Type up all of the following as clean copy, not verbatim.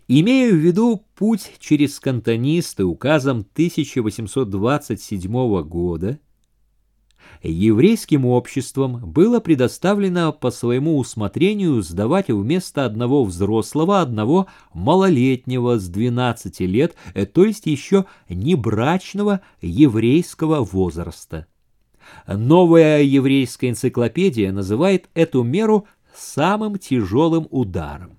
Имея в виду путь через кантонисты указом 1827 года, еврейским обществом было предоставлено по своему усмотрению сдавать вместо одного взрослого одного малолетнего с 12 лет, то есть еще небрачного еврейского возраста. Новая еврейская энциклопедия называет эту меру самым тяжелым ударом.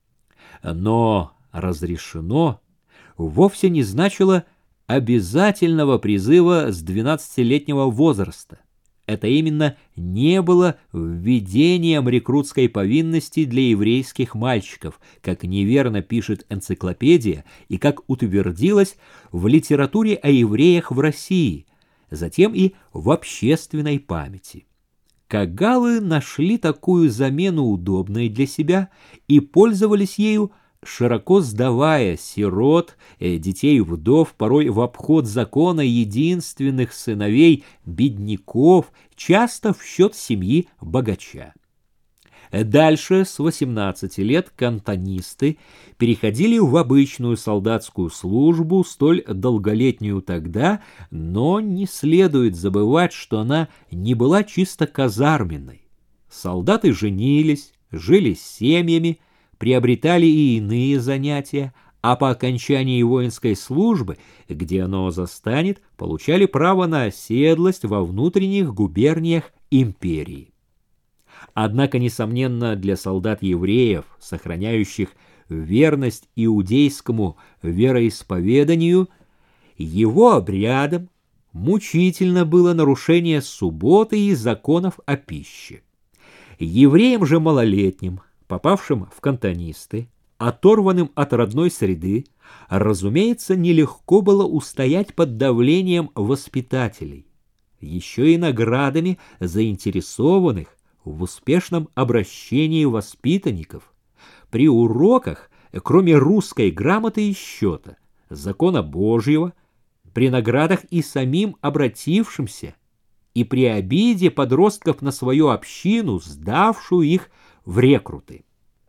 Но разрешено вовсе не значило обязательного призыва с 12-летнего возраста. Это именно не было введением рекрутской повинности для еврейских мальчиков, как неверно пишет энциклопедия и как утвердилось в литературе о евреях в России, затем и в общественной памяти. Кагалы нашли такую замену удобной для себя и пользовались ею, широко сдавая сирот, детей вдов, порой в обход закона единственных сыновей бедняков, часто в счет семьи богача. Дальше, с 18 лет, кантонисты переходили в обычную солдатскую службу, столь долголетнюю тогда, но не следует забывать, что она не была чисто казарменной. Солдаты женились, жили с семьями, приобретали и иные занятия, а по окончании воинской службы, где оно застанет, получали право на оседлость во внутренних губерниях империи. Однако, несомненно, для солдат-евреев, сохраняющих верность иудейскому вероисповеданию, его обрядом мучительно было нарушение субботы и законов о пище. Евреям же малолетним, попавшим в кантонисты, оторванным от родной среды, разумеется, нелегко было устоять под давлением воспитателей, еще и наградами заинтересованных в успешном обращении воспитанников. При уроках, кроме русской грамоты и счета, закона Божьего, при наградах и самим обратившимся, и при обиде подростков на свою общину, сдавшую их в рекруты.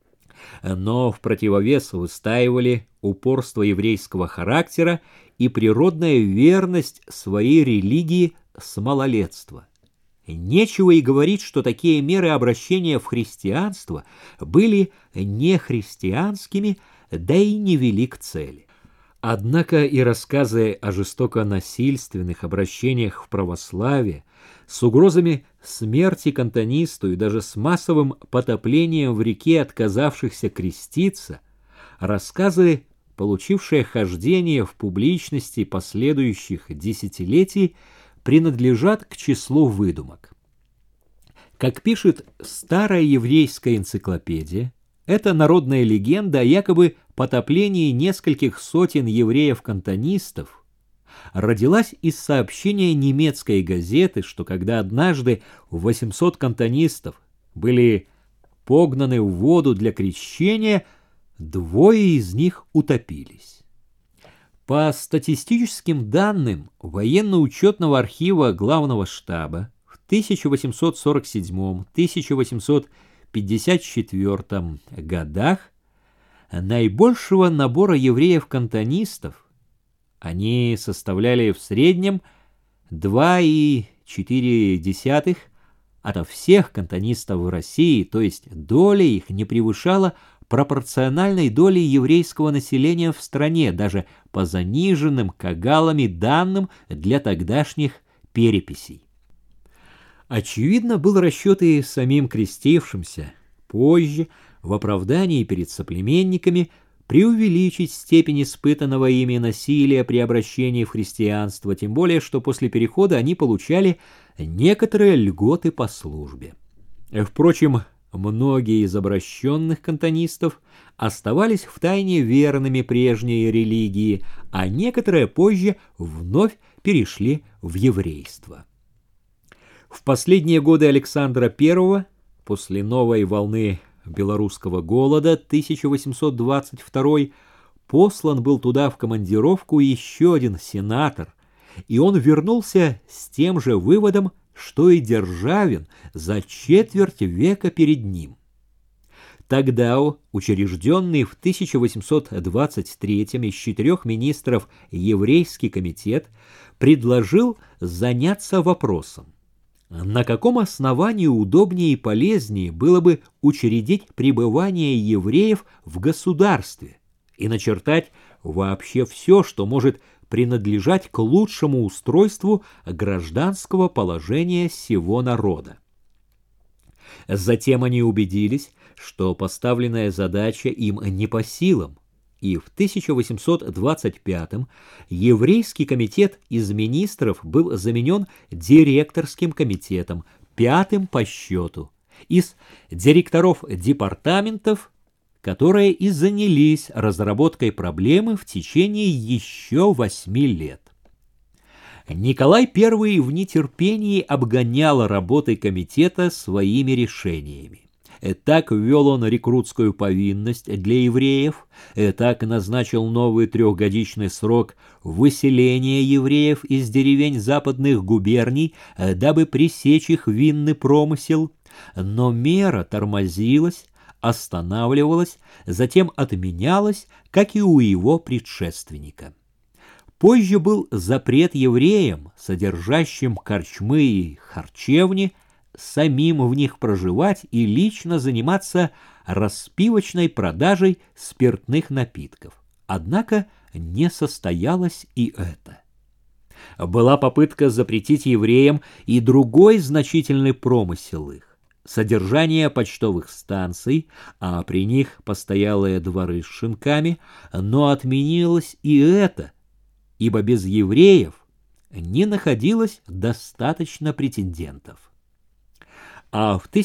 Но в противовес выстаивали упорство еврейского характера и природная верность своей религии с малолетства. Нечего и говорить, что такие меры обращения в христианство были не христианскими, да и не вели к цели. Однако и рассказы о жестоко-насильственных обращениях в православие с угрозами смерти кантонисту и даже с массовым потоплением в реке отказавшихся креститься, рассказы, получившие хождение в публичности последующих десятилетий, принадлежат к числу выдумок. Как пишет старая еврейская энциклопедия, это народная легенда о якобы потоплении нескольких сотен евреев-кантонистов родилась из сообщения немецкой газеты, что когда однажды 800 кантонистов были погнаны в воду для крещения, 2 из них утопились. По статистическим данным военно-учетного архива Главного штаба в 1847-1854 годах наибольшего набора евреев-кантонистов они составляли в среднем 2,4 ото всех кантонистов в России, то есть доля их не превышала пропорциональной доли еврейского населения в стране, даже по заниженным кагалами данным для тогдашних переписей. Очевидно, был расчет и самим крестившимся позже, в оправдании перед соплеменниками, преувеличить степень испытанного ими насилия при обращении в христианство, тем более, что после перехода они получали некоторые льготы по службе. Впрочем, многие из обращенных кантонистов оставались втайне верными прежней религии, а некоторые позже вновь перешли в еврейство. В последние годы Александра I, после новой волны белорусского голода 1822, послан был туда в командировку еще один сенатор, и он вернулся с тем же выводом, что и Державин за четверть века перед ним. Тогда учрежденный в 1823 из 4 министров еврейский комитет предложил заняться вопросом, на каком основании удобнее и полезнее было бы учредить пребывание евреев в государстве и начертать вообще все, что может принадлежать к лучшему устройству гражданского положения сего народа. Затем они убедились, что поставленная задача им не по силам, и в 1825 еврейский комитет из министров был заменен директорским комитетом, 5-м по счету, из директоров департаментов, которые и занялись разработкой проблемы в течение еще 8 лет. Николай I в нетерпении обгонял работой комитета своими решениями. Так ввел он рекрутскую повинность для евреев, так назначил новый 3-годичный срок выселения евреев из деревень западных губерний, дабы пресечь их винный промысел. Но мера тормозилась, останавливалась, затем отменялась, как и у его предшественника. Позже был запрет евреям, содержащим корчмы и харчевни, самим в них проживать и лично заниматься распивочной продажей спиртных напитков. Однако не состоялось и это. Была попытка запретить евреям и другой значительный промысел их – содержание почтовых станций, а при них постоялые дворы с шинками, но отменилось и это, ибо без евреев не находилось достаточно претендентов. А в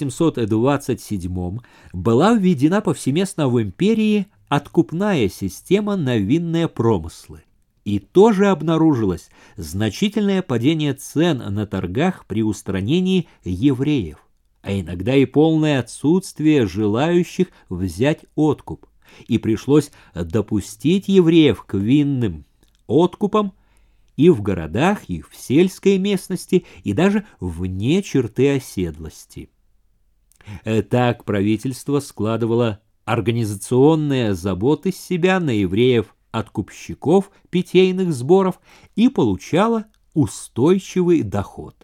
1827 была введена повсеместно в империи откупная система на винные промыслы. И тоже обнаружилось значительное падение цен на торгах при устранении евреев, а иногда и полное отсутствие желающих взять откуп. И пришлось допустить евреев к винным откупам и в городах, и в сельской местности, и даже вне черты оседлости. Так правительство складывало организационные заботы с себя на евреев-откупщиков питейных сборов и получало устойчивый доход.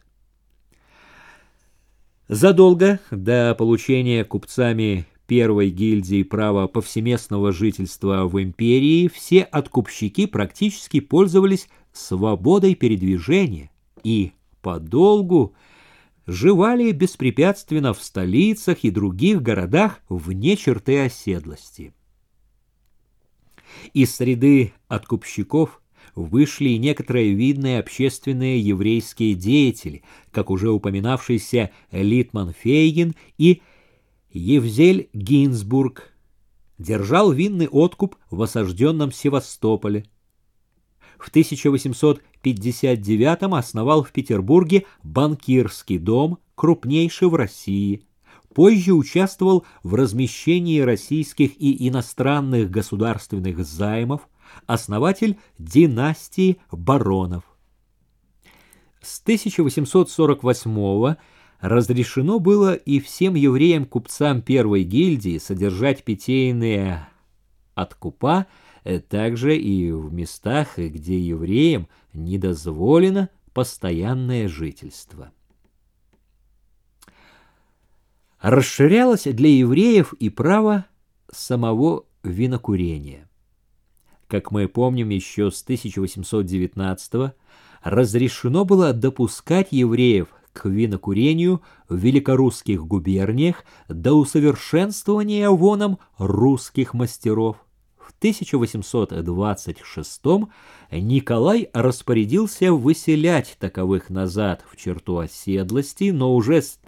Задолго до получения купцами первой гильдии права повсеместного жительства в империи все откупщики практически пользовались свободой передвижения и подолгу живали беспрепятственно в столицах и других городах вне черты оседлости. Из среды откупщиков вышли и некоторые видные общественные еврейские деятели, как уже упоминавшийся Литман Фейгин и Евзель Гинзбург, держал винный откуп в осажденном Севастополе. В 1859 основал в Петербурге банкирский дом, крупнейший в России. Позже участвовал в размещении российских и иностранных государственных займов, основатель династии баронов. С 1848 разрешено было и всем евреям-купцам первой гильдии содержать питейные откупа, также и в местах, где евреям не дозволено постоянное жительство. Расширялось для евреев и право самого винокурения. Как мы помним, еще с 1819 разрешено было допускать евреев к винокурению в великорусских губерниях до усовершенствования воном русских мастеров. В 1826 Николай распорядился выселять таковых назад в черту оседлости, но уже с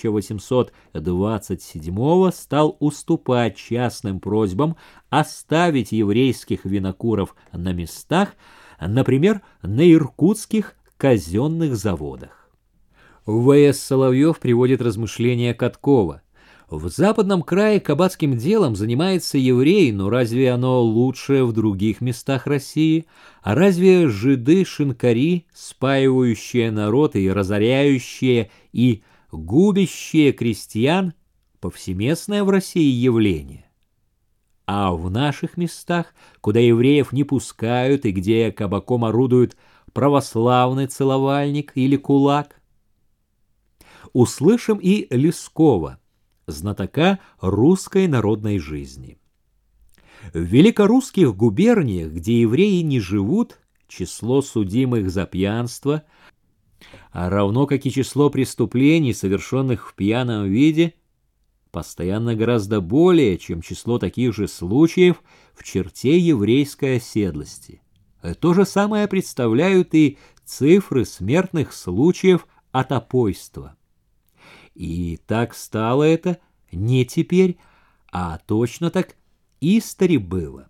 1827 стал уступать частным просьбам оставить еврейских винокуров на местах, например, на иркутских казенных заводах. В.С. Соловьев приводит размышления Каткова. В западном крае кабацким делом занимается еврей, но разве оно лучше в других местах России? А разве жиды-шинкари, спаивающие народ и разоряющие и губящие крестьян, повсеместное в России явление. А в наших местах, куда евреев не пускают и где кабаком орудует православный целовальник или кулак, услышим и Лескова, знатока русской народной жизни. В великорусских губерниях, где евреи не живут, число судимых за пьянство, а равно как и число преступлений, совершенных в пьяном виде, постоянно гораздо более, чем число таких же случаев в черте еврейской оседлости. То же самое представляют и цифры смертных случаев от опойства. И так стало это не теперь, а точно так истори было.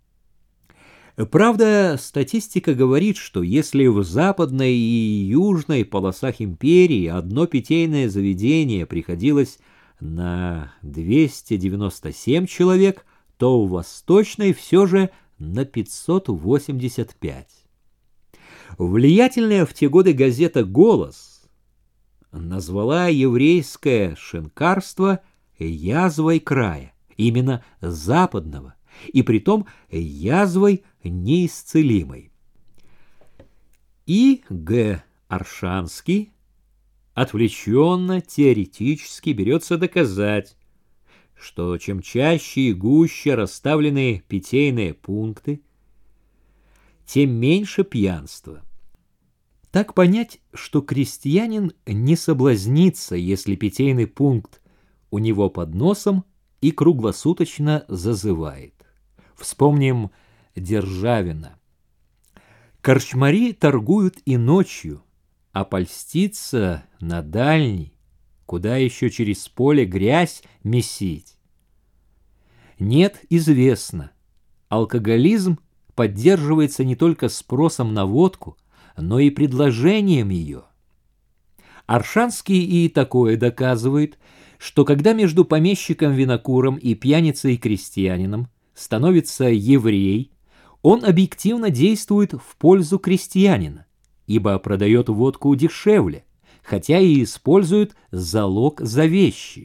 Правда, статистика говорит, что если в западной и южной полосах империи одно питейное заведение приходилось на 297 человек, то в восточной все же на 585. Влиятельная в те годы газета «Голос» назвала еврейское шинкарство язвой края, именно западного, и притом язвой неисцелимой. И. Г. Оршанский отвлеченно, теоретически берется доказать, что чем чаще и гуще расставлены питейные пункты, тем меньше пьянства. Так понять, что крестьянин не соблазнится, если питейный пункт у него под носом и круглосуточно зазывает. Вспомним Державина. Корчмари торгуют и ночью, а польститься на дальний, куда еще через поле грязь месить. Нет, известно, алкоголизм поддерживается не только спросом на водку, но и предложением ее. Оршанский и такое доказывает, что когда между помещиком-винокуром и пьяницей-крестьянином становится еврей, он объективно действует в пользу крестьянина, ибо продает водку дешевле, хотя и использует залог за вещи.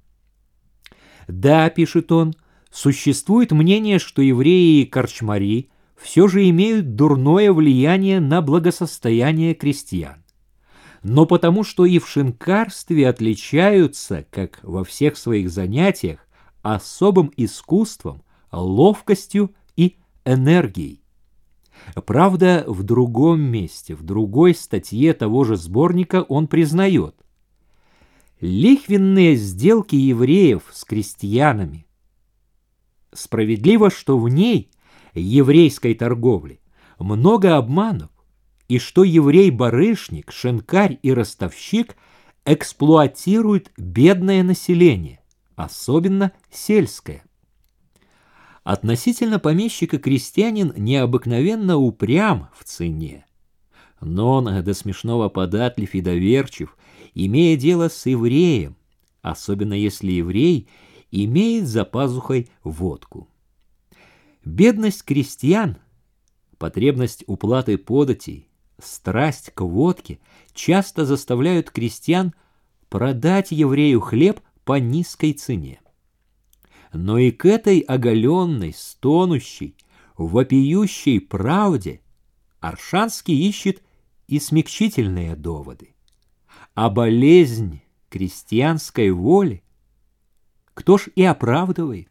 Да, пишет он, существует мнение, что евреи и корчмари все же имеют дурное влияние на благосостояние крестьян. Но потому, что и в шинкарстве отличаются, как во всех своих занятиях, особым искусством, ловкостью и энергией. Правда, в другом месте, в другой статье того же сборника он признает: лихвенные сделки евреев с крестьянами. Справедливо, что в ней, еврейской торговли, много обманов, и что еврей-барышник, шинкарь и ростовщик эксплуатируют бедное население, особенно сельское. Относительно помещика крестьянин необыкновенно упрям в цене, но он до смешного податлив и доверчив, имея дело с евреем, особенно если еврей имеет за пазухой водку. Бедность крестьян, потребность уплаты податей, страсть к водке часто заставляют крестьян продать еврею хлеб по низкой цене. Но и к этой оголенной, стонущей, вопиющей правде Оршанский ищет и смягчительные доводы. А болезнь крестьянской воли кто ж и оправдывает?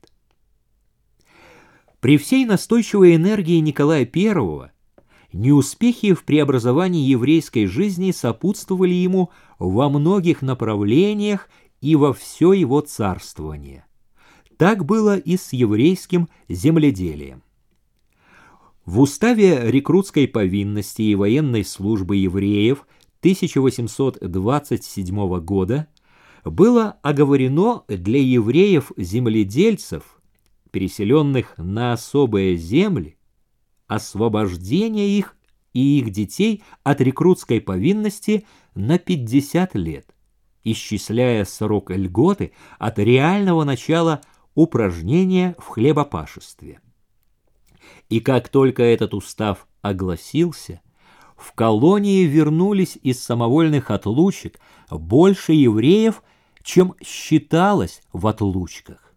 При всей настойчивой энергии Николая I неуспехи в преобразовании еврейской жизни сопутствовали ему во многих направлениях и во все его царствование. Так было и с еврейским земледелием. В уставе рекрутской повинности и военной службы евреев 1827 года было оговорено для евреев-земледельцев, переселенных на особые земли, освобождение их и их детей от рекрутской повинности на 50 лет, исчисляя срок льготы от реального начала упражнения в хлебопашестве. И как только этот устав огласился, в колонии вернулись из самовольных отлучек больше евреев, чем считалось в отлучках.